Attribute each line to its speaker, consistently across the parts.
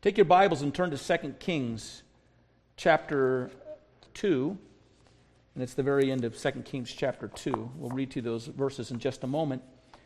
Speaker 1: Take your Bibles and turn to 2 Kings chapter 2. And it's the very end of 2 Kings chapter 2. We'll read to those verses in just a moment.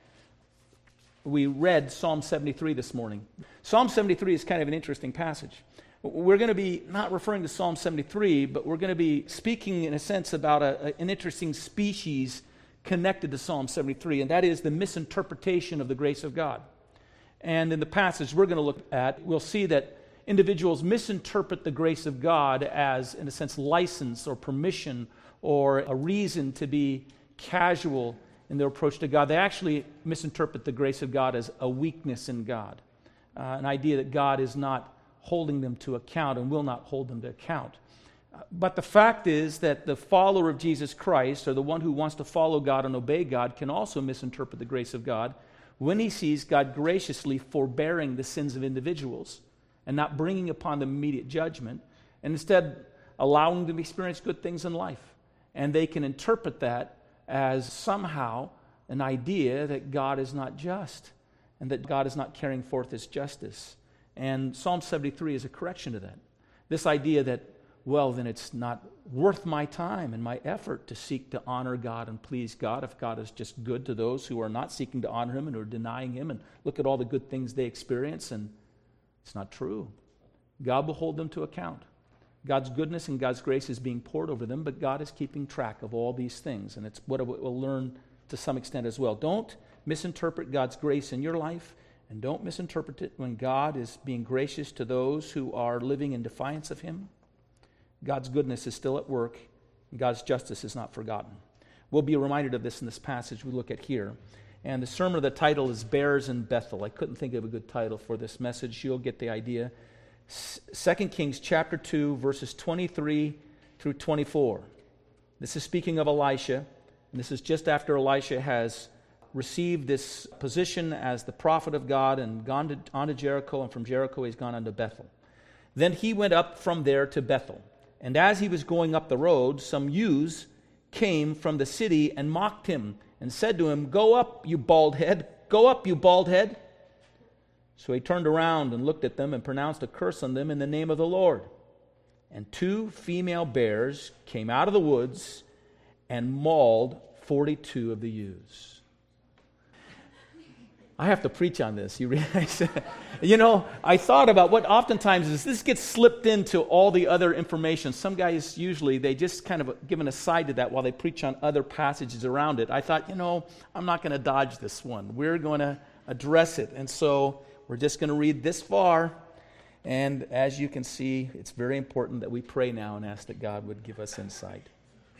Speaker 1: We read Psalm 73 this morning. Psalm 73 is kind of an interesting passage. We're going to be not referring to Psalm 73, but we're going to be speaking in a sense about an interesting species connected to Psalm 73, and that is the misinterpretation of the grace of God. And in the passage we're going to look at, we'll see that individuals misinterpret the grace of God as, in a sense, license or permission or a reason to be casual in their approach to God. They actually misinterpret the grace of God as a weakness in God, an idea that God is not holding them to account and will not hold them to account. But the fact is that the follower of Jesus Christ, or the one who wants to follow God and obey God, can also misinterpret the grace of God when he sees God graciously forbearing the sins of individuals and not bringing upon them immediate judgment, and instead allowing them to experience good things in life. And they can interpret that as somehow an idea that God is not just and that God is not carrying forth his justice. And Psalm 73 is a correction to that. This idea that, well, then it's not worth my time and my effort to seek to honor God and please God if God is just good to those who are not seeking to honor him and who are denying him, and look at all the good things they experience. And it's not true. God will hold them to account. God's goodness and God's grace is being poured over them, but God is keeping track of all these things, and it's what we'll learn to some extent as well. Don't misinterpret God's grace in your life, and don't misinterpret it when God is being gracious to those who are living in defiance of him. God's goodness is still at work, and God's justice is not forgotten. We'll be reminded of this in this passage we look at here. And the sermon of the title is Bears in Bethel. I couldn't think of a good title for this message. You'll get the idea. 2 Kings chapter 2, verses 23 through 24. This is speaking of Elisha, and this is just after Elisha has received this position as the prophet of God and gone on to Jericho, and from Jericho he's gone on to Bethel. Then he went up from there to Bethel. And as he was going up the road, some youths came from the city and mocked him and said to him, "Go up, you bald head! Go up, you bald head!" So he turned around and looked at them and pronounced a curse on them in the name of the Lord. And 2 female bears came out of the woods and mauled 42 of the youths. I have to preach on this. You realize? I thought about what oftentimes is this gets slipped into all the other information. Some guys usually, they just kind of give an aside to that while they preach on other passages around it. I thought, I'm not going to dodge this one. We're going to address it. And so we're just going to read this far. And as you can see, it's very important that we pray now and ask that God would give us insight.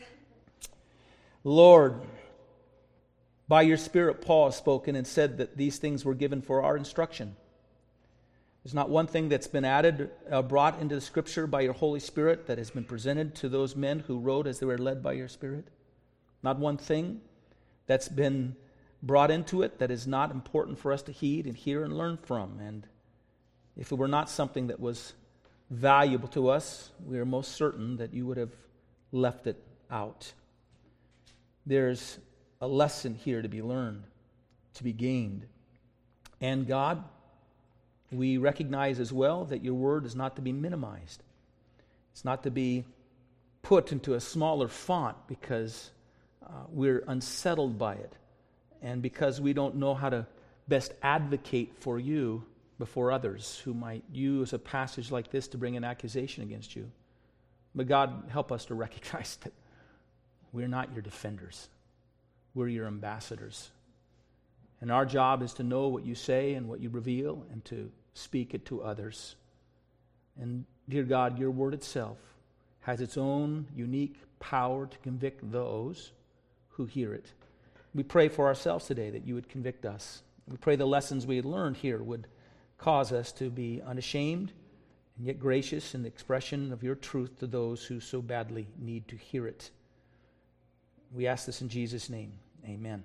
Speaker 1: Lord, by your Spirit, Paul has spoken and said that these things were given for our instruction. There's not one thing that's been brought into the Scripture by your Holy Spirit that has been presented to those men who wrote as they were led by your Spirit. Not one thing that's been brought into it that is not important for us to heed and hear and learn from. And if it were not something that was valuable to us, we are most certain that you would have left it out. There's a lesson here to be learned, to be gained. And God, we recognize as well that your word is not to be minimized. It's not to be put into a smaller font because we're unsettled by it and because we don't know how to best advocate for you before others who might use a passage like this to bring an accusation against you. But God, help us to recognize that we're not your defenders. We're your ambassadors. And our job is to know what you say and what you reveal and to speak it to others. And dear God, your word itself has its own unique power to convict those who hear it. We pray for ourselves today that you would convict us. We pray the lessons we had learned here would cause us to be unashamed and yet gracious in the expression of your truth to those who so badly need to hear it. We ask this in Jesus' name. Amen.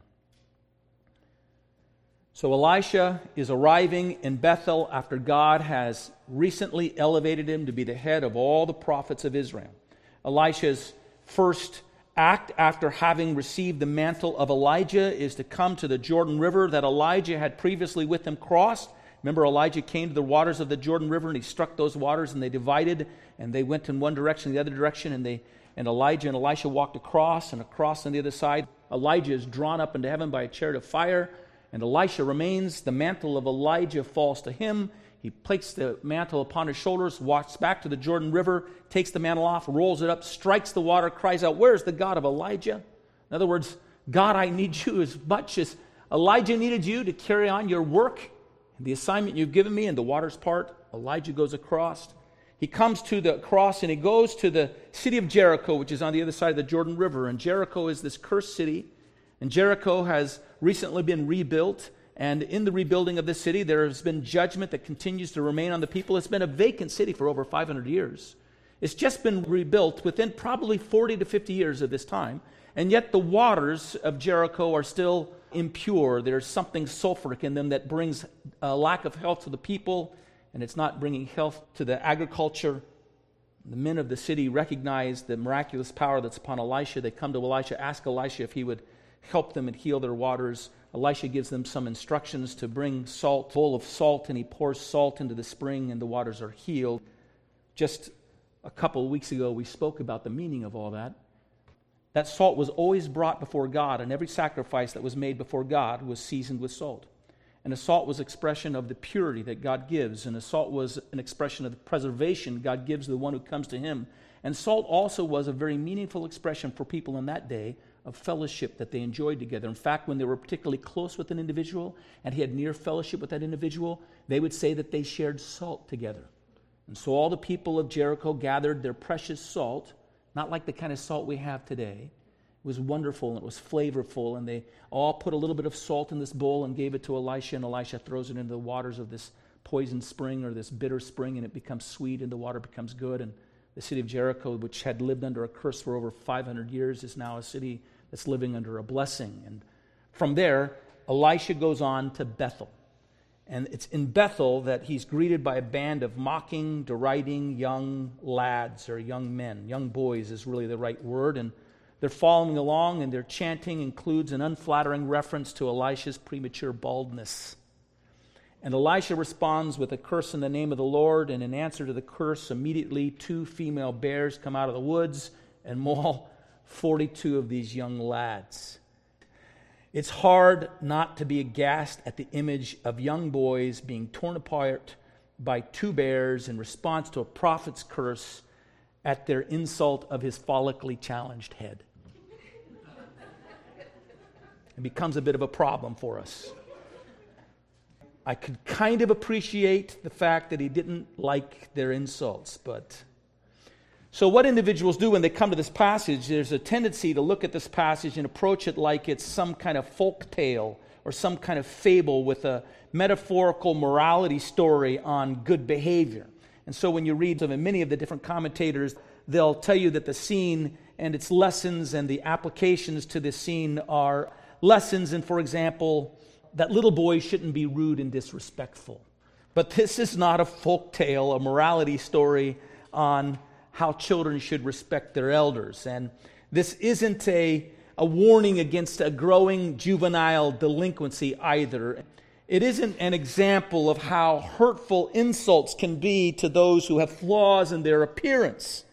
Speaker 1: So Elisha is arriving in Bethel after God has recently elevated him to be the head of all the prophets of Israel. Elisha's first act after having received the mantle of Elijah is to come to the Jordan River that Elijah had previously with him crossed Remember, Elijah came to the waters of the Jordan River, and he struck those waters, and they divided, and they went in one direction, the other direction, and Elijah and Elisha walked across, and across on the other side. Elijah is drawn up into heaven by a chariot of fire, and Elisha remains. The mantle of Elijah falls to him. He placed the mantle upon his shoulders, walks back to the Jordan River, takes the mantle off, rolls it up, strikes the water, cries out, "Where's the God of Elijah?" In other words, God, I need you as much as Elijah needed you to carry on your work, the assignment you've given me. And the waters part. Elijah goes across. He comes to the cross and he goes to the city of Jericho, which is on the other side of the Jordan River. And Jericho is this cursed city. And Jericho has recently been rebuilt. And in the rebuilding of the city, there has been judgment that continues to remain on the people. It's been a vacant city for over 500 years. It's just been rebuilt within probably 40 to 50 years of this time. And yet the waters of Jericho are still impure. There's something sulfuric in them that brings a lack of health to the people, and it's not bringing health to the agriculture. The men of the city recognize the miraculous power that's upon Elisha. They come to Elisha, ask Elisha if he would help them and heal their waters. Elisha gives them some instructions to bring salt, bowl of salt, and he pours salt into the spring, and the waters are healed. Just a couple of weeks ago, we spoke about the meaning of all that. That salt was always brought before God, and every sacrifice that was made before God was seasoned with salt. And the salt was expression of the purity that God gives, and the salt was an expression of the preservation God gives to the one who comes to him. And salt also was a very meaningful expression for people in that day of fellowship that they enjoyed together. In fact, when they were particularly close with an individual and he had near fellowship with that individual, they would say that they shared salt together. And so all the people of Jericho gathered their precious salt, not like the kind of salt we have today. It was wonderful and it was flavorful, and they all put a little bit of salt in this bowl and gave it to Elisha, and Elisha throws it into the waters of this poison spring or this bitter spring, and it becomes sweet and the water becomes good. And the city of Jericho, which had lived under a curse for over 500 years, is now a city that's living under a blessing. And from there, Elisha goes on to Bethel. And it's in Bethel that he's greeted by a band of mocking, deriding young lads or young men. Young boys is really the right word. And they're following along, and their chanting includes an unflattering reference to Elisha's premature baldness. And Elisha responds with a curse in the name of the Lord, and in answer to the curse, immediately 2 female bears come out of the woods and maul 42 of these young lads. It's hard not to be aghast at the image of young boys being torn apart by 2 bears in response to a prophet's curse at their insult of his follically challenged head. It becomes a bit of a problem for us. I could kind of appreciate the fact that he didn't like their insults, but... So what individuals do when they come to this passage, there's a tendency to look at this passage and approach it like it's some kind of folk tale or some kind of fable with a metaphorical morality story on good behavior. And so when you read them, and many of the different commentators, they'll tell you that the scene and its lessons and the applications to this scene are lessons in, for example, that little boys shouldn't be rude and disrespectful. But this is not a folk tale, a morality story on how children should respect their elders. And this isn't a warning against a growing juvenile delinquency either. It isn't an example of how hurtful insults can be to those who have flaws in their appearance.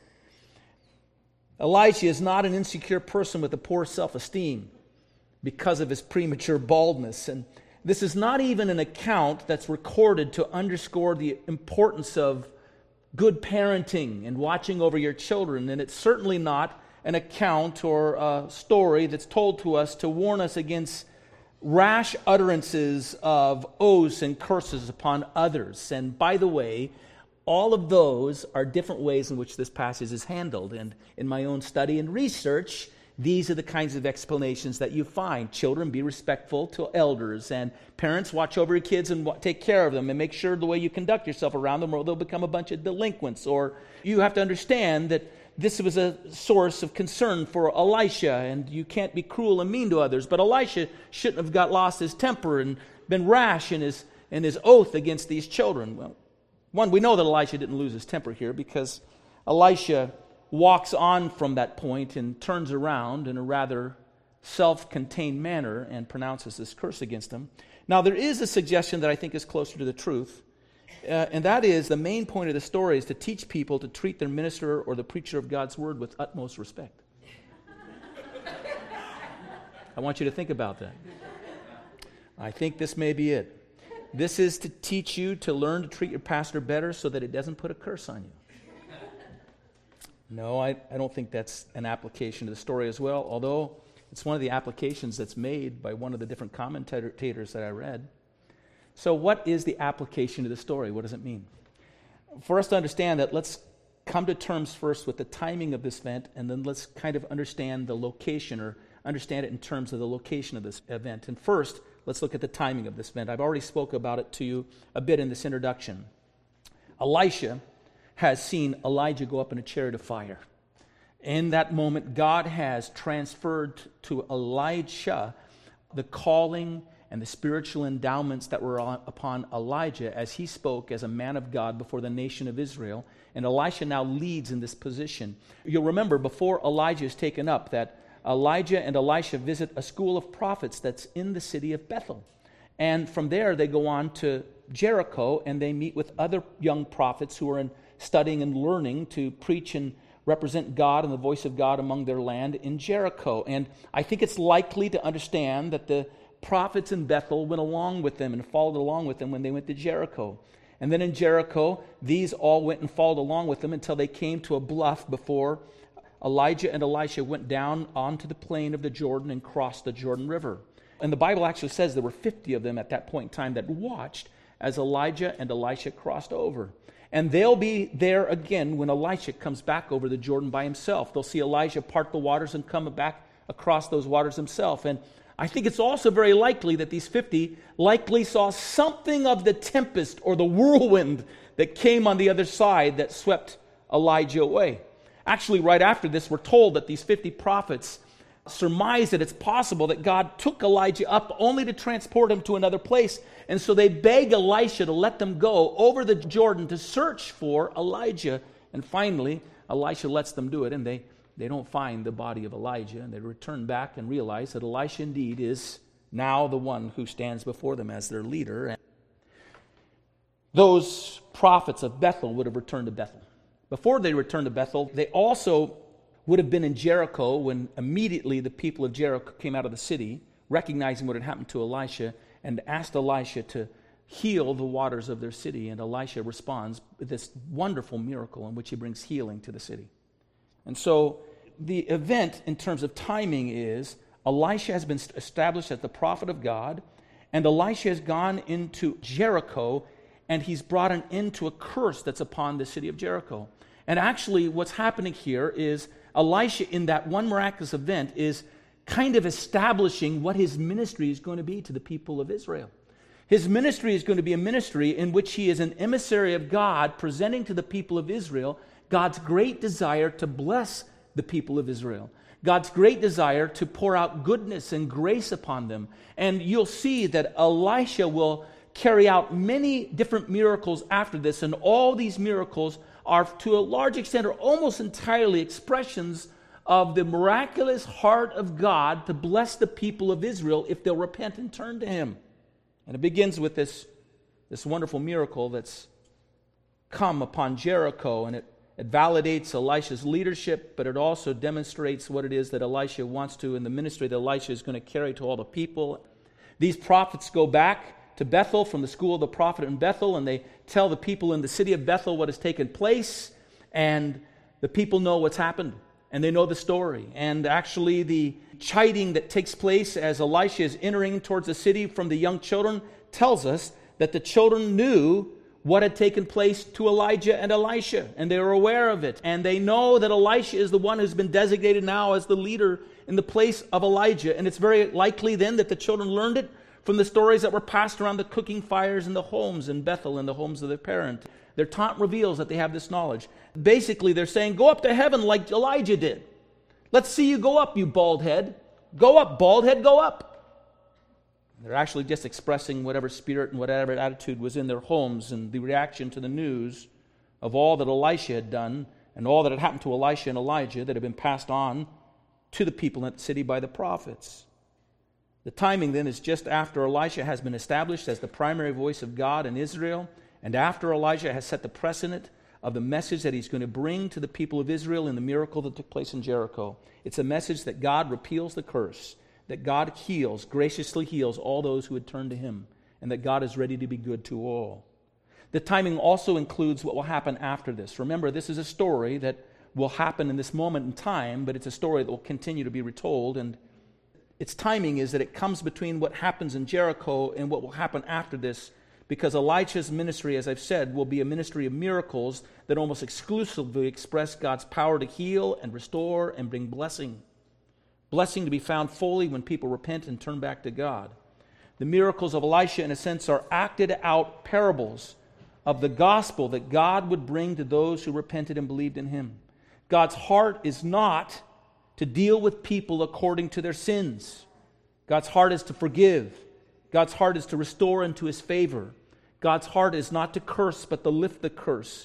Speaker 1: Elisha is not an insecure person with a poor self-esteem because of his premature baldness. And this is not even an account that's recorded to underscore the importance of good parenting and watching over your children. And it's certainly not an account or a story that's told to us to warn us against rash utterances of oaths and curses upon others. And by the way, all of those are different ways in which this passage is handled. And in my own study and research, these are the kinds of explanations that you find. Children, be respectful to elders. And parents, watch over your kids and take care of them and make sure the way you conduct yourself around them or they'll become a bunch of delinquents. Or you have to understand that this was a source of concern for Elisha, and you can't be cruel and mean to others. But Elisha shouldn't have got lost his temper and been rash in his oath against these children. Well, one, we know that Elisha didn't lose his temper here because Elisha walks on from that point and turns around in a rather self-contained manner and pronounces this curse against him. Now, there is a suggestion that I think is closer to the truth, and that is the main point of the story is to teach people to treat their minister or the preacher of God's word with utmost respect. I want you to think about that. I think this may be it. This is to teach you to learn to treat your pastor better so that it doesn't put a curse on you. No, I don't think that's an application to the story as well, although it's one of the applications that's made by one of the different commentators that I read. So what is the application to the story? What does it mean? For us to understand that, let's come to terms first with the timing of this event, and then let's kind of understand the location, or understand it in terms of the location of this event. And first, let's look at the timing of this event. I've already spoke about it to you a bit in this introduction. Elisha has seen Elijah go up in a chariot of fire. In that moment, God has transferred to Elisha the calling and the spiritual endowments that were upon Elijah as he spoke as a man of God before the nation of Israel. And Elisha now leads in this position. You'll remember before Elijah is taken up that Elijah and Elisha visit a school of prophets that's in the city of Bethel. And from there they go on to Jericho, and they meet with other young prophets who are studying and learning to preach and represent God and the voice of God among their land in Jericho. And I think it's likely to understand that the prophets in Bethel went along with them and followed along with them when they went to Jericho. And then in Jericho, these all went and followed along with them until they came to a bluff before Elijah and Elisha went down onto the plain of the Jordan and crossed the Jordan River. And the Bible actually says there were 50 of them at that point in time that watched as Elijah and Elisha crossed over. And they'll be there again when Elisha comes back over the Jordan by himself. They'll see Elijah part the waters and come back across those waters himself. And I think it's also very likely that these 50 likely saw something of the tempest or the whirlwind that came on the other side that swept Elijah away. Actually, right after this, we're told that these 50 prophets surmise that it's possible that God took Elijah up only to transport him to another place. And so they beg Elisha to let them go over the Jordan to search for Elijah. And finally, Elisha lets them do it, and they don't find the body of Elijah. And they return back and realize that Elisha indeed is now the one who stands before them as their leader. And those prophets of Bethel would have returned to Bethel. Before they returned to Bethel, they also would have been in Jericho when immediately the people of Jericho came out of the city, recognizing what had happened to Elisha, and asked Elisha to heal the waters of their city. And Elisha responds with this wonderful miracle in which he brings healing to the city. And so the event in terms of timing is Elisha has been established as the prophet of God, and Elisha has gone into Jericho, and he's brought an end to a curse that's upon the city of Jericho. And actually what's happening here is Elisha, in that one miraculous event, is kind of establishing what his ministry is going to be to the people of Israel. His ministry is going to be a ministry in which he is an emissary of God, presenting to the people of Israel God's great desire to bless the people of Israel, God's great desire to pour out goodness and grace upon them. And you'll see that Elisha will carry out many different miracles after this, and all these miracles are to a large extent or almost entirely expressions of the miraculous heart of God to bless the people of Israel if they'll repent and turn to him. And it begins with this wonderful miracle that's come upon Jericho, and it validates Elisha's leadership, but it also demonstrates what it is that Elisha wants to in the ministry that Elisha is going to carry to all the people. These prophets go back to Bethel from the school of the prophet in Bethel, and they tell the people in the city of Bethel what has taken place, and the people know what's happened, and they know the story. And actually the chiding that takes place as Elisha is entering towards the city from the young children tells us that the children knew what had taken place to Elijah and Elisha, and they were aware of it. And they know that Elisha is the one who's been designated now as the leader in the place of Elijah. And it's very likely then that the children learned it from the stories that were passed around the cooking fires in the homes in Bethel and the homes of their parent. Their taunt reveals that they have this knowledge. Basically, they're saying, go up to heaven like Elijah did. Let's see you go up, you bald head. Go up, bald head, go up. They're actually just expressing whatever spirit and whatever attitude was in their homes and the reaction to the news of all that Elisha had done and all that had happened to Elisha and Elijah that had been passed on to the people in that city by the prophets. The timing then is just after Elisha has been established as the primary voice of God in Israel, and after Elijah has set the precedent of the message that he's going to bring to the people of Israel in the miracle that took place in Jericho. It's a message that God repeals the curse, that God heals, graciously heals all those who had turned to him, and that God is ready to be good to all. The timing also includes what will happen after this. Remember, this is a story that will happen in this moment in time, but it's a story that will continue to be retold, and its timing is that it comes between what happens in Jericho and what will happen after this, because Elisha's ministry, as I've said, will be a ministry of miracles that almost exclusively express God's power to heal and restore and bring blessing. Blessing to be found fully when people repent and turn back to God. The miracles of Elisha, in a sense, are acted out parables of the gospel that God would bring to those who repented and believed in him. God's heart is not to deal with people according to their sins. God's heart is to forgive. God's heart is to restore into his favor. God's heart is not to curse, but to lift the curse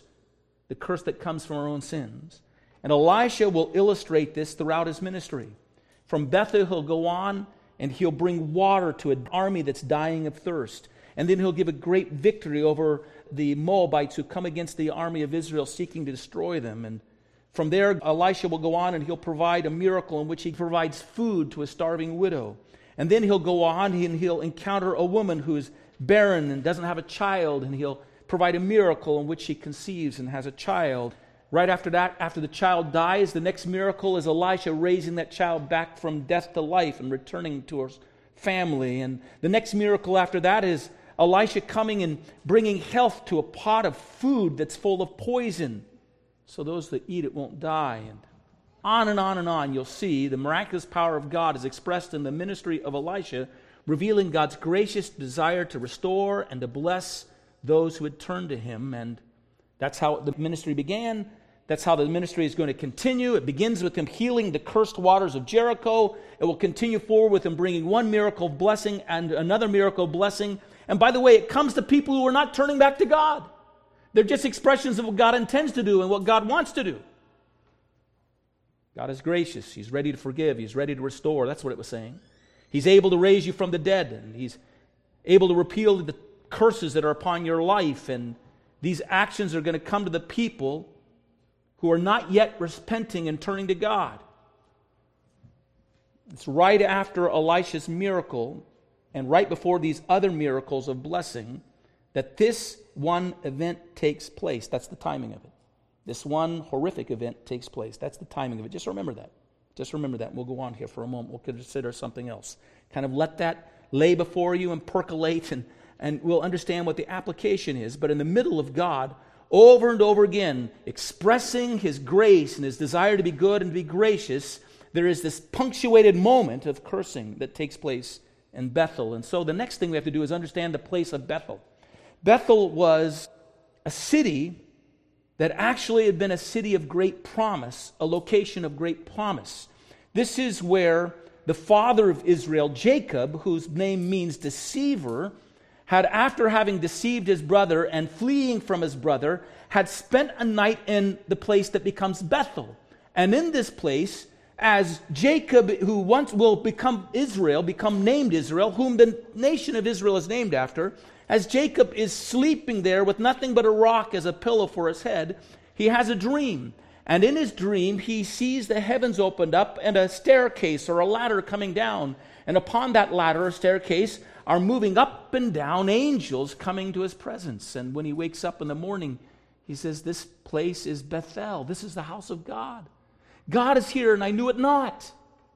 Speaker 1: that comes from our own sins. And Elisha will illustrate this throughout his ministry. From Bethel, he'll go on and he'll bring water to an army that's dying of thirst. And then he'll give a great victory over the Moabites who come against the army of Israel seeking to destroy them. And from there, Elisha will go on and he'll provide a miracle in which he provides food to a starving widow. And then he'll go on and he'll encounter a woman who is barren and doesn't have a child, and he'll provide a miracle in which she conceives and has a child. Right after that, after the child dies, the next miracle is Elisha raising that child back from death to life and returning to her family. And the next miracle after that is Elisha coming and bringing health to a pot of food that's full of poison, so those that eat it won't die. And on and on and on, you'll see the miraculous power of God is expressed in the ministry of Elisha, revealing God's gracious desire to restore and to bless those who had turned to him. And that's how the ministry began. That's how the ministry is going to continue. It begins with him healing the cursed waters of Jericho. It will continue forward with him bringing one miracle of blessing and another miracle of blessing. And by the way, it comes to people who are not turning back to God. They're just expressions of what God intends to do and what God wants to do. God is gracious. He's ready to forgive. He's ready to restore. That's what it was saying. He's able to raise you from the dead, and he's able to repeal the curses that are upon your life. And these actions are going to come to the people who are not yet repenting and turning to God. It's right after Elisha's miracle and right before these other miracles of blessing that this one event takes place. That's the timing of it. This one horrific event takes place. That's the timing of it. Just remember that. Just remember that. We'll go on here for a moment. We'll consider something else. Kind of let that lay before you and percolate, and we'll understand what the application is. But in the middle of God, over and over again, expressing his grace and his desire to be good and to be gracious, there is this punctuated moment of cursing that takes place in Bethel. And so the next thing we have to do is understand the place of Bethel. Bethel was a city that actually had been a city of great promise, a location of great promise. This is where the father of Israel, Jacob, whose name means deceiver, had, after having deceived his brother and fleeing from his brother, had spent a night in the place that becomes Bethel. And in this place, as Jacob, who once will become named Israel, whom the nation of Israel is named after, as Jacob is sleeping there with nothing but a rock as a pillow for his head, he has a dream. And in his dream, he sees the heavens opened up and a staircase or a ladder coming down. And upon that ladder or staircase are moving up and down angels coming to his presence. And when he wakes up in the morning, he says, "This place is Bethel. This is the house of God. God is here, and I knew it not."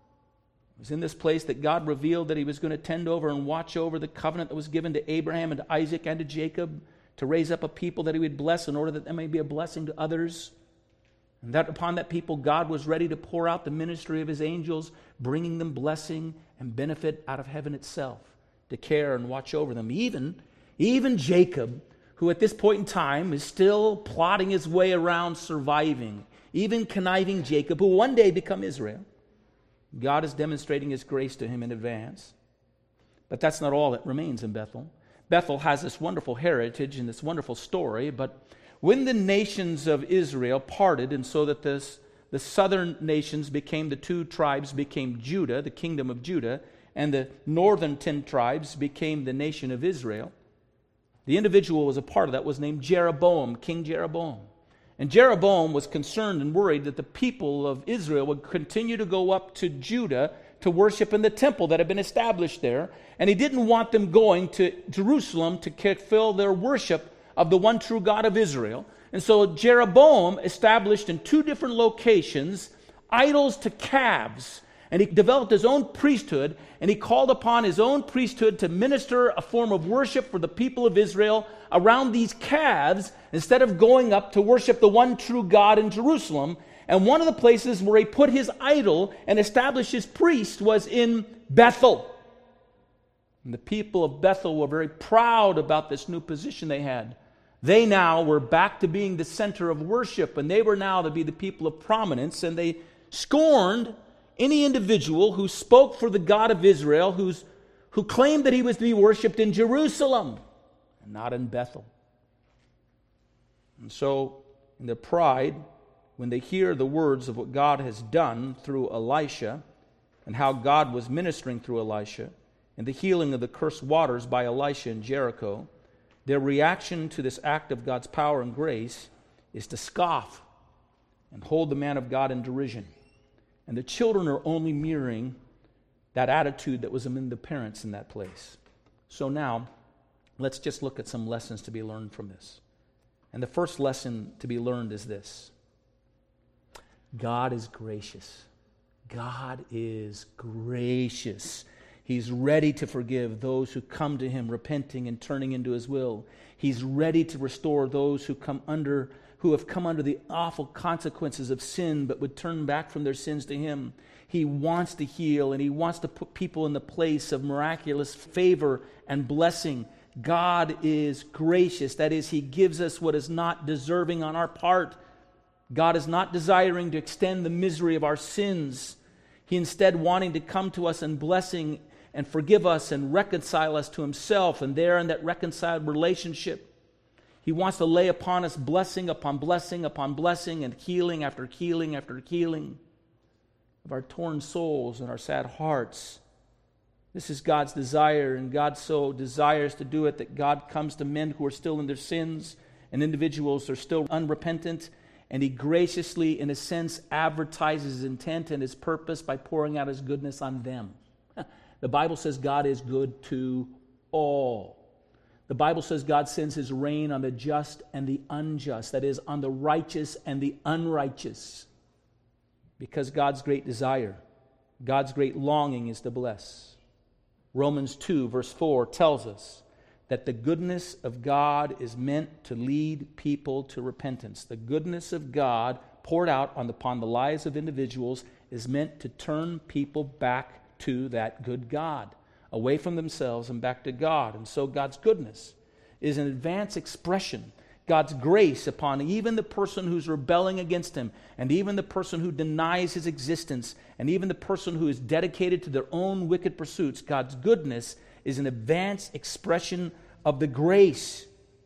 Speaker 1: It was in this place that God revealed that he was going to tend over and watch over the covenant that was given to Abraham and to Isaac and to Jacob, to raise up a people that he would bless in order that they may be a blessing to others. And that upon that people, God was ready to pour out the ministry of his angels, bringing them blessing and benefit out of heaven itself, to care and watch over them. Even Jacob, who at this point in time is still plotting his way around surviving, even conniving Jacob, who will one day become Israel, God is demonstrating his grace to him in advance. But that's not all that remains in Bethel. Bethel has this wonderful heritage and this wonderful story, but when the nations of Israel parted, and so that the southern nations became, the two tribes became Judah, the kingdom of Judah, and the northern 10 tribes became the nation of Israel. The individual who was a part of that was named Jeroboam, King Jeroboam. And Jeroboam was concerned and worried that the people of Israel would continue to go up to Judah to worship in the temple that had been established there. And he didn't want them going to Jerusalem to fulfill their worship of the one true God of Israel. And so Jeroboam established in 2 different locations idols to calves. And he developed his own priesthood, and he called upon his own priesthood to minister a form of worship for the people of Israel around these calves instead of going up to worship the one true God in Jerusalem. And one of the places where he put his idol and established his priest was in Bethel. And the people of Bethel were very proud about this new position they had. They now were back to being the center of worship, and they were now to be the people of prominence, and they scorned any individual who spoke for the God of Israel, who claimed that he was to be worshipped in Jerusalem and not in Bethel. And so, in their pride, when they hear the words of what God has done through Elisha and how God was ministering through Elisha and the healing of the cursed waters by Elisha in Jericho, their reaction to this act of God's power and grace is to scoff and hold the man of God in derision. And the children are only mirroring that attitude that was among the parents in that place. So now, let's just look at some lessons to be learned from this. And the first lesson to be learned is this: God is gracious. God is gracious. He's ready to forgive those who come to him repenting and turning into his will. He's ready to restore those who have come under the awful consequences of sin but would turn back from their sins to him. He wants to heal, and he wants to put people in the place of miraculous favor and blessing. God is gracious. That is, he gives us what is not deserving on our part. God is not desiring to extend the misery of our sins. He instead wanting to come to us in blessing and forgive us and reconcile us to himself. And there in that reconciled relationship, he wants to lay upon us blessing upon blessing upon blessing and healing after healing after healing of our torn souls and our sad hearts. This is God's desire, and God so desires to do it that God comes to men who are still in their sins and individuals who are still unrepentant, and he graciously, in a sense, advertises his intent and his purpose by pouring out his goodness on them. The Bible says God is good to all. The Bible says God sends his rain on the just and the unjust, that is, on the righteous and the unrighteous. Because God's great desire, God's great longing is to bless. Romans 2, verse 4 tells us that the goodness of God is meant to lead people to repentance. The goodness of God poured out upon the lives of individuals is meant to turn people back to that good God, away from themselves and back to God. And so God's goodness is an advanced expression, God's grace upon even the person who's rebelling against him, and even the person who denies his existence, and even the person who is dedicated to their own wicked pursuits. God's goodness is an advanced expression of the grace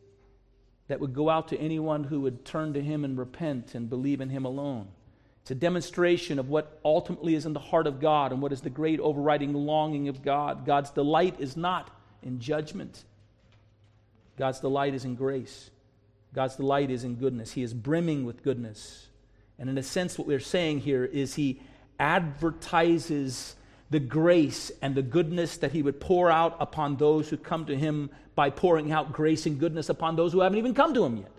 Speaker 1: that would go out to anyone who would turn to him and repent and believe in him alone. It's a demonstration of what ultimately is in the heart of God and what is the great overriding longing of God. God's delight is not in judgment. God's delight is in grace. God's delight is in goodness. He is brimming with goodness. And in a sense, what we're saying here is he advertises the grace and the goodness that he would pour out upon those who come to him by pouring out grace and goodness upon those who haven't even come to him yet.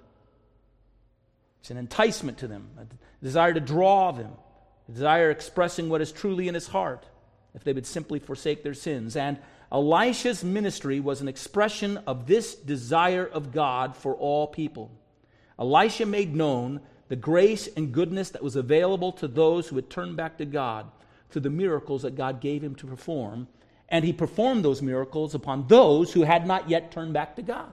Speaker 1: It's an enticement to them, a desire to draw them, a desire expressing what is truly in his heart, if they would simply forsake their sins. And Elisha's ministry was an expression of this desire of God for all people. Elisha made known the grace and goodness that was available to those who had turned back to God through the miracles that God gave him to perform, and he performed those miracles upon those who had not yet turned back to God.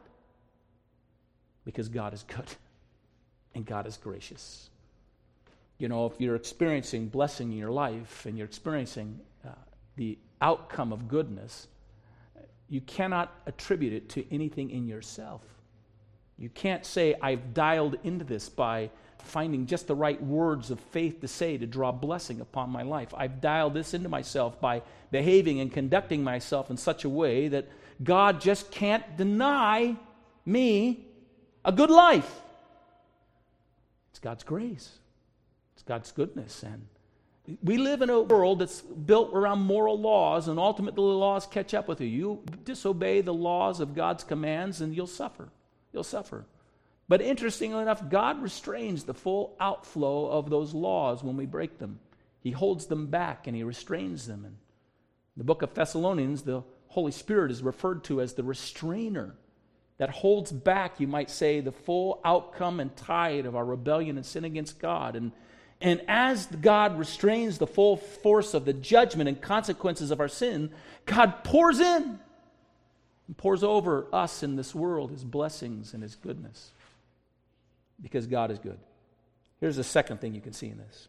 Speaker 1: Because God is good and God is gracious. You know, if you're experiencing blessing in your life and you're experiencing the outcome of goodness, you cannot attribute it to anything in yourself. You can't say, I've dialed into this by finding just the right words of faith to say to draw blessing upon my life. I've dialed this into myself by behaving and conducting myself in such a way that God just can't deny me a good life. It's God's grace. It's God's goodness. And we live in a world that's built around moral laws, and ultimately the laws catch up with you. You disobey the laws of God's commands and you'll suffer. You'll suffer. But interestingly enough, God restrains the full outflow of those laws when we break them. He holds them back and He restrains them. In the book of Thessalonians, the Holy Spirit is referred to as the restrainer that holds back, you might say, the full outcome and tide of our rebellion and sin against God. And as God restrains the full force of the judgment and consequences of our sin, God pours in and pours over us in this world His blessings and His goodness. Because God is good. Here's the second thing you can see in this.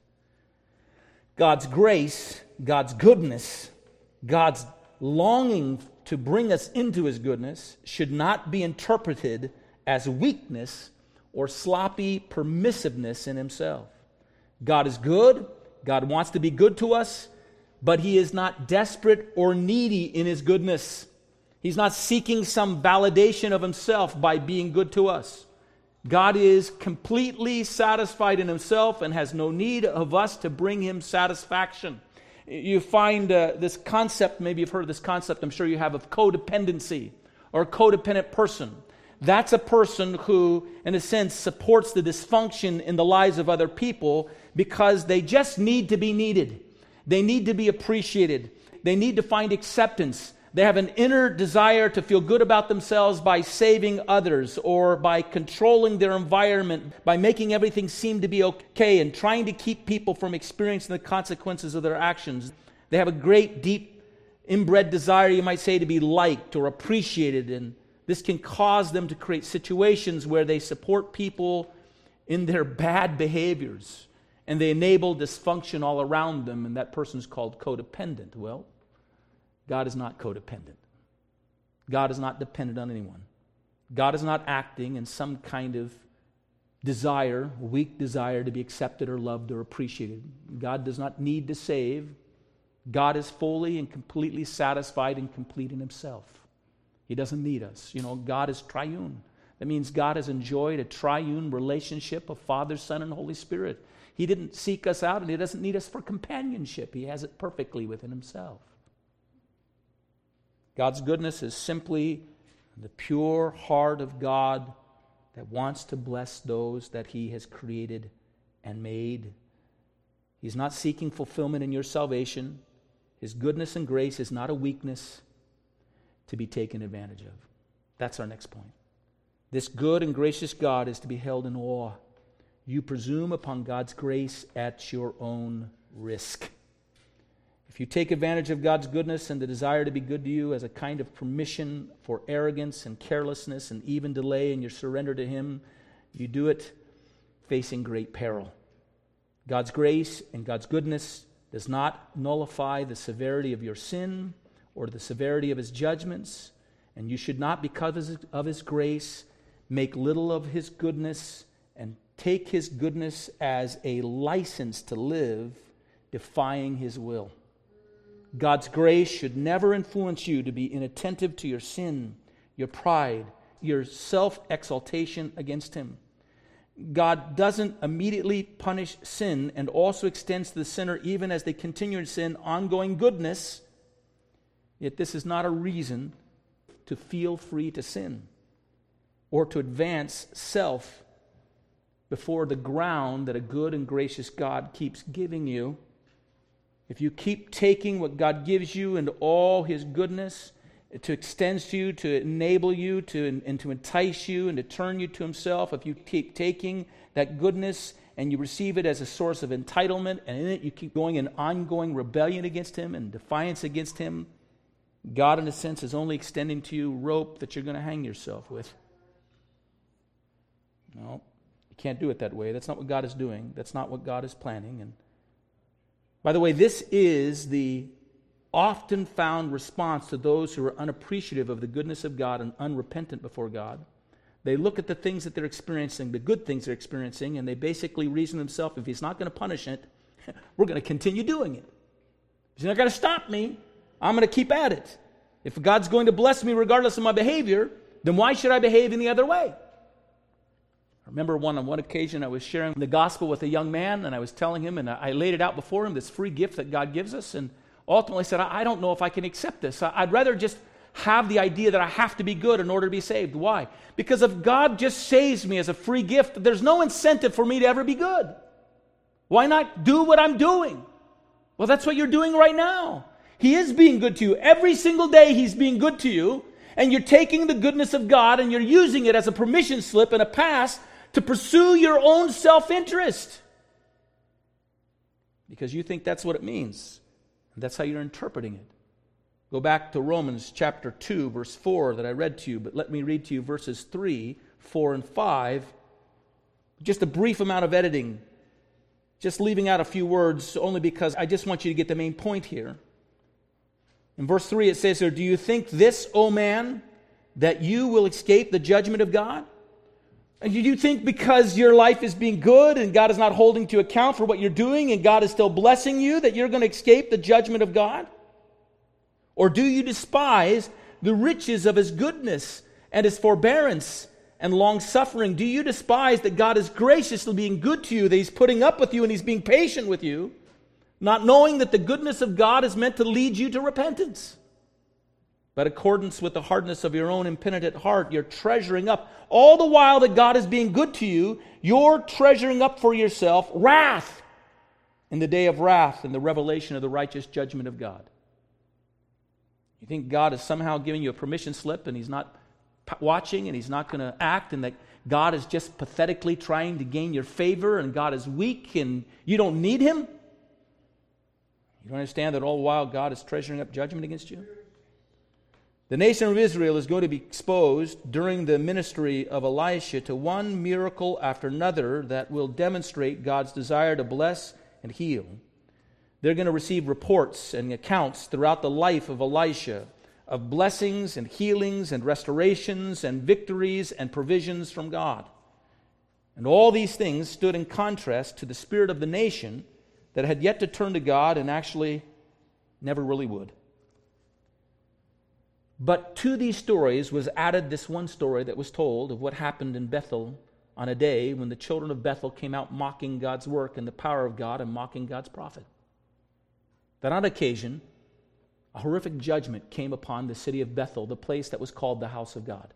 Speaker 1: God's grace, God's goodness, God's longing to bring us into His goodness should not be interpreted as weakness or sloppy permissiveness in Himself. God is good. God wants to be good to us, but He is not desperate or needy in His goodness. He's not seeking some validation of Himself by being good to us. God is completely satisfied in Himself and has no need of us to bring Him satisfaction. You find this concept, maybe you've heard of this concept, I'm sure you have, of codependency or a codependent person. That's a person who, in a sense, supports the dysfunction in the lives of other people because they just need to be needed. They need to be appreciated. They need to find acceptance. They have an inner desire to feel good about themselves by saving others or by controlling their environment, by making everything seem to be okay and trying to keep people from experiencing the consequences of their actions. They have a great, deep, inbred desire, you might say, to be liked or appreciated, and this can cause them to create situations where they support people in their bad behaviors and they enable dysfunction all around them, and that person is called codependent. Well, God is not codependent. God is not dependent on anyone. God is not acting in some kind of desire, weak desire to be accepted or loved or appreciated. God does not need to save. God is fully and completely satisfied and complete in Himself. He doesn't need us. God is triune. That means God has enjoyed a triune relationship of Father, Son, and Holy Spirit. He didn't seek us out, and He doesn't need us for companionship. He has it perfectly within Himself. God's goodness is simply the pure heart of God that wants to bless those that He has created and made. He's not seeking fulfillment in your salvation. His goodness and grace is not a weakness to be taken advantage of. That's our next point. This good and gracious God is to be held in awe. You presume upon God's grace at your own risk. If you take advantage of God's goodness and the desire to be good to you as a kind of permission for arrogance and carelessness and even delay in your surrender to Him, you do it facing great peril. God's grace and God's goodness does not nullify the severity of your sin or the severity of His judgments, and you should not, because of His grace, make little of His goodness and take His goodness as a license to live, defying His will. God's grace should never influence you to be inattentive to your sin, your pride, your self-exaltation against Him. God doesn't immediately punish sin and also extends to the sinner, even as they continue in sin, ongoing goodness. Yet this is not a reason to feel free to sin or to advance self before the ground that a good and gracious God keeps giving you. If you keep taking what God gives you and all His goodness to extend to you, to enable you, and to entice you and to turn you to Himself, if you keep taking that goodness and you receive it as a source of entitlement, and in it you keep going in ongoing rebellion against Him and defiance against Him, God, in a sense, is only extending to you rope that you're going to hang yourself with. No, you can't do it that way. That's not what God is doing. That's not what God is planning. And by the way, this is the often found response to those who are unappreciative of the goodness of God and unrepentant before God. They look at the things that they're experiencing, the good things they're experiencing, and they basically reason to themselves, if he's not going to punish it, we're going to continue doing it. He's not going to stop me. I'm going to keep at it. If God's going to bless me regardless of my behavior, then why should I behave in the other way? I remember on one occasion I was sharing the gospel with a young man, and I was telling him, and I laid it out before him, this free gift that God gives us, and ultimately I said, I don't know if I can accept this. I'd rather just have the idea that I have to be good in order to be saved. Why? Because if God just saves me as a free gift, there's no incentive for me to ever be good. Why not do what I'm doing? Well, that's what you're doing right now. He is being good to you. Every single day He's being good to you, and you're taking the goodness of God and you're using it as a permission slip and a pass to pursue your own self-interest. Because you think that's what it means. And that's how you're interpreting it. Go back to Romans chapter 2, verse 4 that I read to you, but let me read to you verses 3, 4, and 5. Just a brief amount of editing. Just leaving out a few words only because I just want you to get the main point here. In verse 3 it says here, do you think this, O man, that you will escape the judgment of God? And do you think because your life is being good and God is not holding to account for what you're doing and God is still blessing you that you're going to escape the judgment of God? Or do you despise the riches of His goodness and His forbearance and long-suffering? Do you despise that God is graciously being good to you, that He's putting up with you and He's being patient with you, not knowing that the goodness of God is meant to lead you to repentance? But in accordance with the hardness of your own impenitent heart, you're treasuring up, all the while that God is being good to you, you're treasuring up for yourself wrath in the day of wrath and the revelation of the righteous judgment of God. You think God is somehow giving you a permission slip and He's not watching and He's not going to act, and that God is just pathetically trying to gain your favor and God is weak and you don't need Him? You don't understand that all the while God is treasuring up judgment against you? The nation of Israel is going to be exposed during the ministry of Elisha to one miracle after another that will demonstrate God's desire to bless and heal. They're going to receive reports and accounts throughout the life of Elisha of blessings and healings and restorations and victories and provisions from God. And all these things stood in contrast to the spirit of the nation that had yet to turn to God and actually never really would. But to these stories was added this one story that was told of what happened in Bethel on a day when the children of Bethel came out mocking God's work and the power of God and mocking God's prophet. That on occasion, a horrific judgment came upon the city of Bethel, the place that was called the house of God.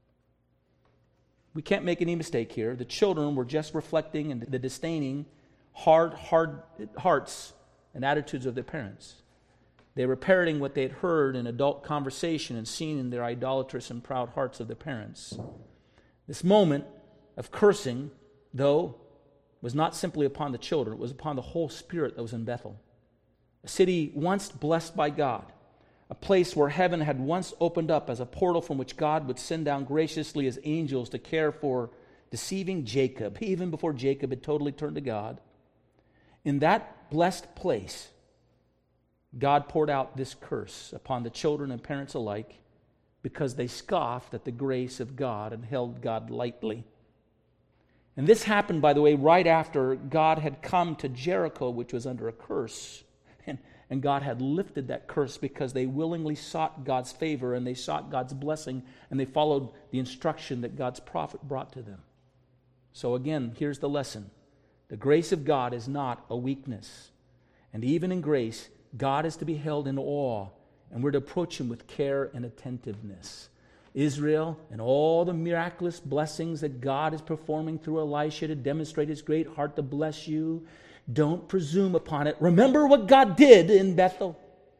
Speaker 1: We can't make any mistake here. The children were just reflecting and the disdaining hard hearts and attitudes of their parents. They were parroting what they had heard in adult conversation and seen in their idolatrous and proud hearts of their parents. This moment of cursing, though, was not simply upon the children, it was upon the whole spirit that was in Bethel. A city once blessed by God, a place where heaven had once opened up as a portal from which God would send down graciously His angels to care for deceiving Jacob, even before Jacob had totally turned to God. In that blessed place, God poured out this curse upon the children and parents alike because they scoffed at the grace of God and held God lightly. And this happened, by the way, right after God had come to Jericho, which was under a curse. And God had lifted that curse because they willingly sought God's favor and they sought God's blessing and they followed the instruction that God's prophet brought to them. So again, here's the lesson. The grace of God is not a weakness. And even in grace, God is to be held in awe, and we're to approach Him with care and attentiveness. Israel and all the miraculous blessings that God is performing through Elisha to demonstrate His great heart to bless you, don't presume upon it. Remember what God did in Bethel.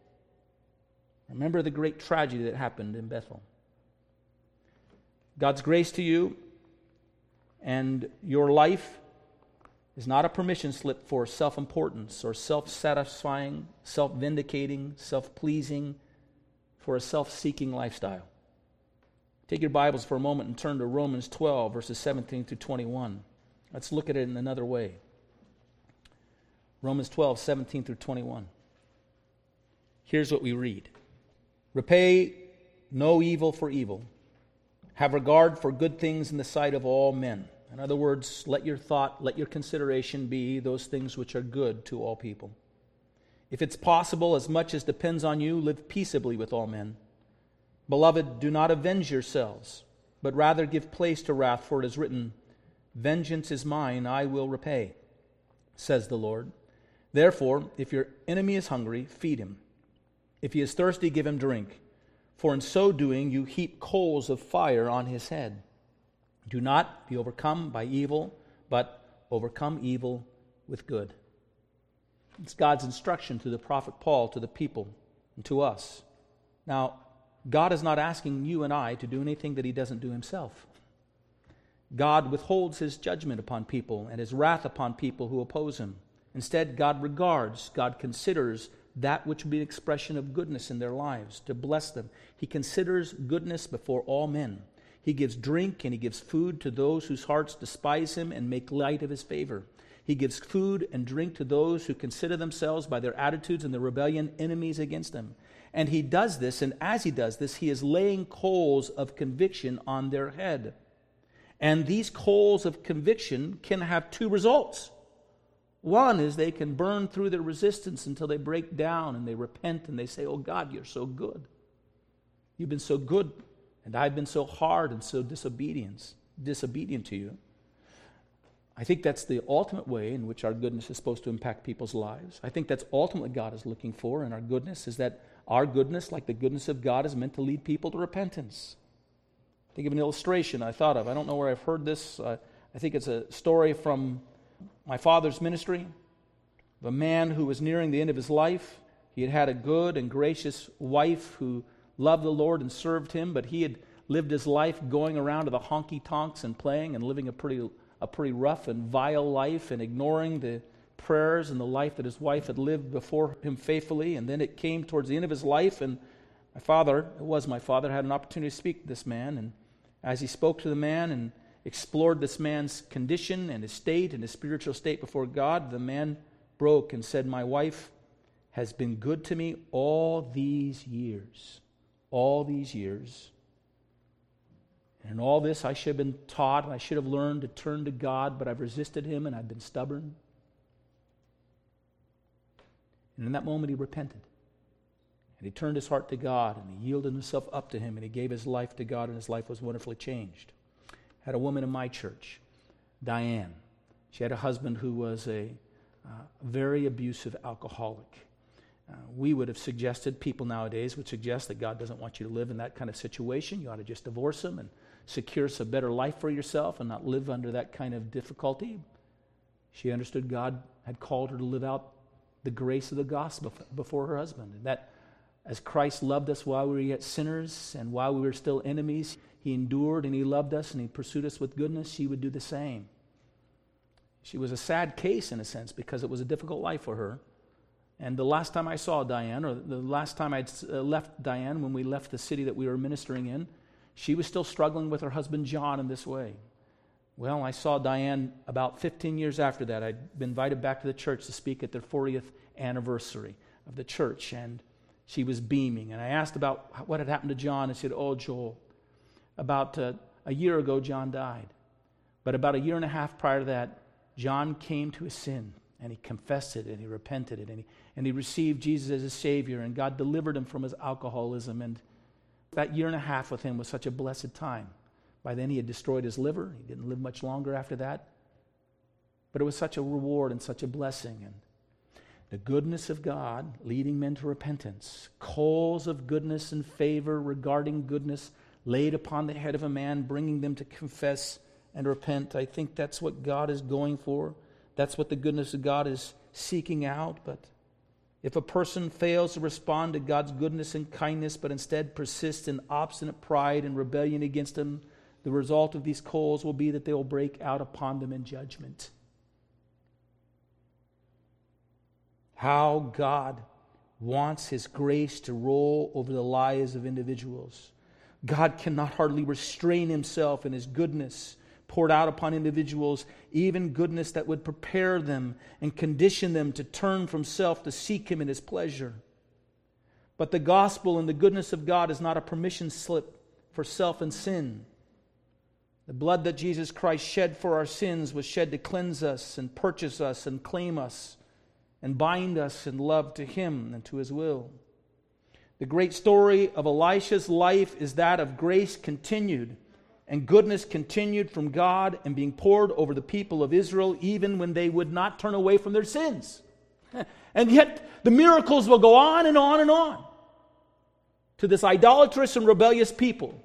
Speaker 1: Remember the great tragedy that happened in Bethel. God's grace to you and your life is not a permission slip for self-importance or self-satisfying, self-vindicating, self-pleasing, for a self-seeking lifestyle. Take your Bibles for a moment and turn to Romans 12, verses 17 through 21. Let's look at it in another way. Romans 12, 17 through 21. Here's what we read. Repay no evil for evil, Have regard for good things in the sight of all men. In other words, let your thought, let your consideration be those things which are good to all people. If it's possible, as much as depends on you, live peaceably with all men. Beloved, do not avenge yourselves, but rather give place to wrath, for it is written, Vengeance is mine, I will repay, says the Lord. Therefore, if your enemy is hungry, feed him. If he is thirsty, give him drink. For in so doing you heap coals of fire on his head. Do not be overcome by evil, but overcome evil with good. It's God's instruction to the prophet Paul, to the people, and to us. Now, God is not asking you and I to do anything that he doesn't do himself. God withholds his judgment upon people and his wrath upon people who oppose him. Instead, God regards, God considers that which would be an expression of goodness in their lives, to bless them. He considers goodness before all men. He gives drink and he gives food to those whose hearts despise him and make light of his favor. He gives food and drink to those who consider themselves by their attitudes and their rebellion enemies against him. And he does this, and as he does this, he is laying coals of conviction on their head. And these coals of conviction can have two results. One is they can burn through their resistance until they break down and they repent and they say, oh God, you're so good. You've been so good, and I've been so hard and so disobedient to you. I think that's the ultimate way in which our goodness is supposed to impact people's lives. I think that's ultimately what God is looking for in our goodness, is that our goodness, like the goodness of God, is meant to lead people to repentance. Think of an illustration I thought of. I don't know where I've heard this. I think it's a story from my father's ministry of a man who was nearing the end of his life. He had had a good and gracious wife who loved the Lord and served him, but he had lived his life going around to the honky-tonks and playing and living a pretty rough and vile life and ignoring the prayers and the life that his wife had lived before him faithfully. And then it came towards the end of his life, and my father had an opportunity to speak to this man. And as he spoke to the man and explored this man's condition and his state and his spiritual state before God, the man broke and said, my wife has been good to me all these years. And in all this, I should have been taught and I should have learned to turn to God, but I've resisted him and I've been stubborn. And in that moment, he repented. And he turned his heart to God and he yielded himself up to him and he gave his life to God, and his life was wonderfully changed. I had a woman in my church, Diane. She had a husband who was a very abusive alcoholic. We would have suggested, people nowadays would suggest that God doesn't want you to live in that kind of situation. You ought to just divorce him and secure a better life for yourself and not live under that kind of difficulty. She understood God had called her to live out the grace of the gospel before her husband. And that as Christ loved us while we were yet sinners and while we were still enemies, he endured and he loved us and he pursued us with goodness, she would do the same. She was a sad case in a sense because it was a difficult life for her. And the last time I saw Diane, or the last time I'd left Diane when we left the city that we were ministering in, she was still struggling with her husband John in this way. Well, I saw Diane about 15 years after that. I'd been invited back to the church to speak at their 40th anniversary of the church, and she was beaming. And I asked about what had happened to John, and she said, oh, Joel, about a year ago, John died. But about a year and a half prior to that, John came to his sin, and he confessed it, and he repented it, and he received Jesus as his Savior, and God delivered him from his alcoholism. And that year and a half with him was such a blessed time. By then he had destroyed his liver. He didn't live much longer after that. But it was such a reward and such a blessing. And the goodness of God leading men to repentance, coals of goodness and favor regarding goodness laid upon the head of a man, bringing them to confess and repent. I think that's what God is going for. That's what the goodness of God is seeking out. But if a person fails to respond to God's goodness and kindness, but instead persists in obstinate pride and rebellion against him, the result of these coals will be that they will break out upon them in judgment. How God wants his grace to roll over the lives of individuals. God cannot hardly restrain himself in his goodness poured out upon individuals, even goodness that would prepare them and condition them to turn from self to seek him in his pleasure. But the gospel and the goodness of God is not a permission slip for self and sin. The blood that Jesus Christ shed for our sins was shed to cleanse us and purchase us and claim us and bind us in love to Him and to His will. The great story of Elisha's life is that of grace continued and goodness continued from God and being poured over the people of Israel even when they would not turn away from their sins. And yet the miracles will go on and on and on to this idolatrous and rebellious people.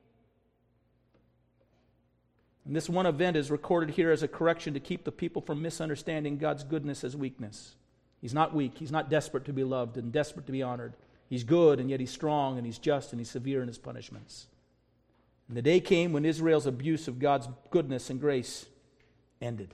Speaker 1: And this one event is recorded here as a correction to keep the people from misunderstanding God's goodness as weakness. He's not weak. He's not desperate to be loved and desperate to be honored. He's good, and yet He's strong, and He's just, and He's severe in His punishments. And the day came when Israel's abuse of God's goodness and grace ended.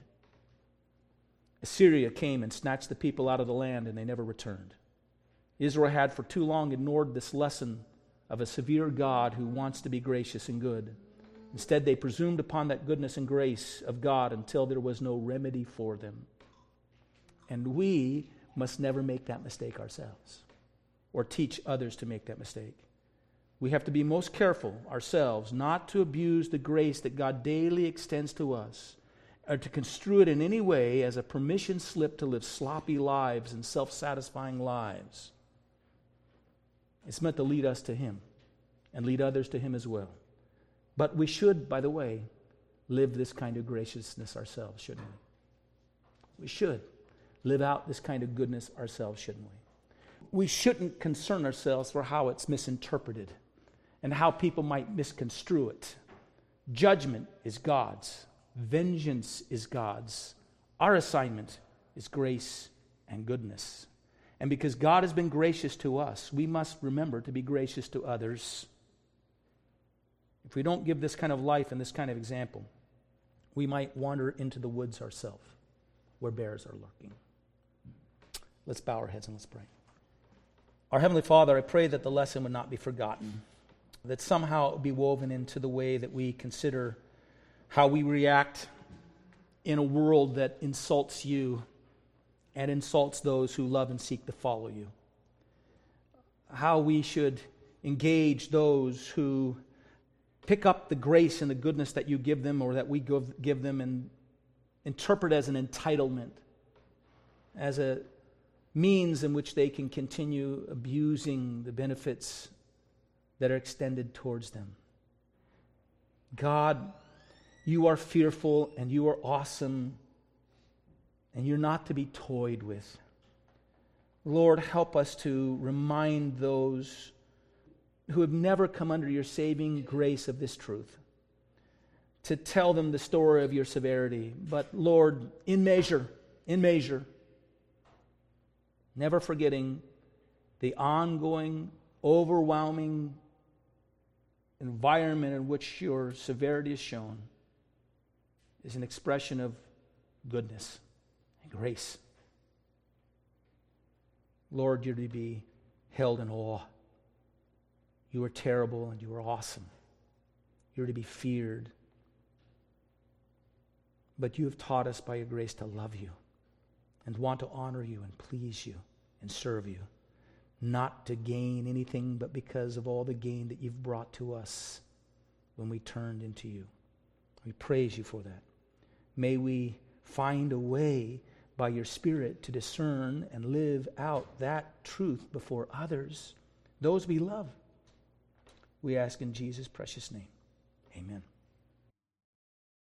Speaker 1: Assyria came and snatched the people out of the land, and they never returned. Israel had for too long ignored this lesson of a severe God who wants to be gracious and good. Instead, they presumed upon that goodness and grace of God until there was no remedy for them. And we must never make that mistake ourselves or teach others to make that mistake. We have to be most careful ourselves not to abuse the grace that God daily extends to us or to construe it in any way as a permission slip to live sloppy lives and self-satisfying lives. It's meant to lead us to Him and lead others to Him as well. But we should, by the way, live this kind of graciousness ourselves, shouldn't we? We should live out this kind of goodness ourselves, shouldn't we? We shouldn't concern ourselves for how it's misinterpreted and how people might misconstrue it. Judgment is God's. Vengeance is God's. Our assignment is grace and goodness. And because God has been gracious to us, we must remember to be gracious to others. If we don't give this kind of life and this kind of example, we might wander into the woods ourselves where bears are lurking. Let's bow our heads and let's pray. Our Heavenly Father, I pray that the lesson would not be forgotten, that somehow it would be woven into the way that we consider how we react in a world that insults You and insults those who love and seek to follow You. How we should engage those who pick up the grace and the goodness that You give them or that we give them and interpret as an entitlement, as a means in which they can continue abusing the benefits that are extended towards them. God, You are fearful and You are awesome and You're not to be toyed with. Lord, help us to remind those who have never come under Your saving grace of this truth, to tell them the story of Your severity. But Lord, in measure, never forgetting the ongoing, overwhelming environment in which Your severity is shown is an expression of goodness and grace. Lord, You're to be held in awe. You are terrible and You are awesome. You're to be feared. But You have taught us by Your grace to love You and want to honor You and please You and serve You, not to gain anything but because of all the gain that You've brought to us when we turned into You. We praise You for that. May we find a way by Your Spirit to discern and live out that truth before others, those we love. We ask in Jesus' precious name. Amen.